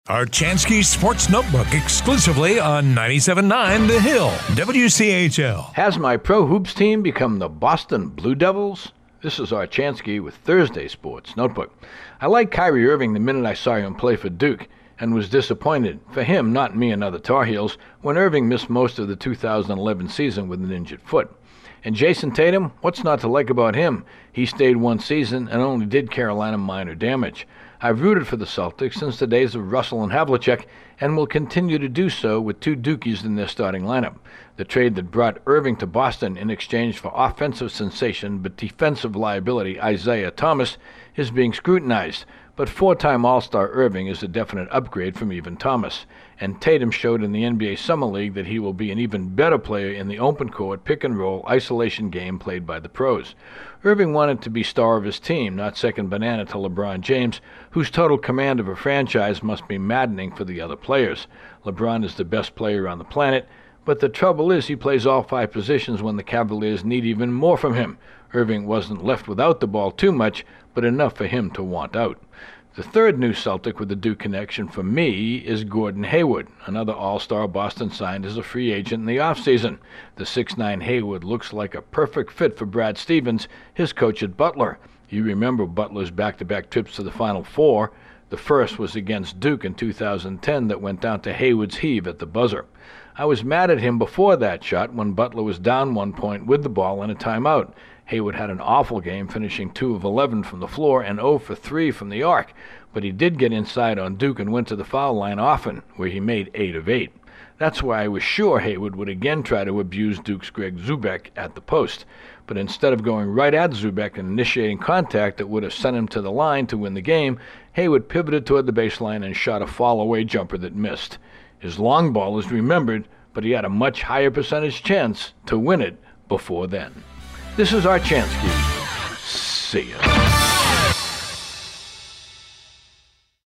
Archansky Sports Notebook exclusively on 97.9 The Hill, WCHL. Has my pro hoops team become the Boston Blue Devils? This is Archansky with Thursday Sports Notebook. I liked Kyrie Irving the minute I saw him play for Duke and was disappointed, for him, not me and other Tar Heels, when Irving missed most of the 2011 season with an injured foot. And Jason Tatum, what's not to like about him? He stayed one season and only did Carolina minor damage. I've rooted for the Celtics since the days of Russell and Havlicek and will continue to do so with two Dukies in their starting lineup. The trade that brought Irving to Boston in exchange for offensive sensation but defensive liability Isaiah Thomas is being scrutinized, but four-time All-Star Irving is a definite upgrade from even Thomas. And Tatum showed in the NBA Summer League that he will be an even better player in the open court, pick-and-roll, isolation game played by the pros. Irving wanted to be star of his team, not second banana to LeBron James, whose total command of a franchise must be maddening for the other players. LeBron is the best player on the planet, but the trouble is he plays all five positions when the Cavaliers need even more from him. Irving wasn't left without the ball too much, but enough for him to want out. The third new Celtic with the Duke connection for me is Gordon Hayward, another All-Star Boston signed as a free agent in the offseason. The 6'9" Hayward looks like a perfect fit for Brad Stevens, his coach at Butler. You remember Butler's back-to-back trips to the Final Four. The first was against Duke in 2010 that went down to Hayward's heave at the buzzer. I was mad at him before that shot when Butler was down 1 point with the ball in a timeout. Hayward had an awful game, finishing 2 of 11 from the floor and 0 for 3 from the arc, but he did get inside on Duke and went to the foul line often, where he made 8 of 8. That's why I was sure Hayward would again try to abuse Duke's Greg Zubek at the post. But instead of going right at Zubek and initiating contact that would have sent him to the line to win the game, Hayward pivoted toward the baseline and shot a fall-away jumper that missed. His long ball is remembered, but he had a much higher percentage chance to win it before then. This is Archansky. See ya.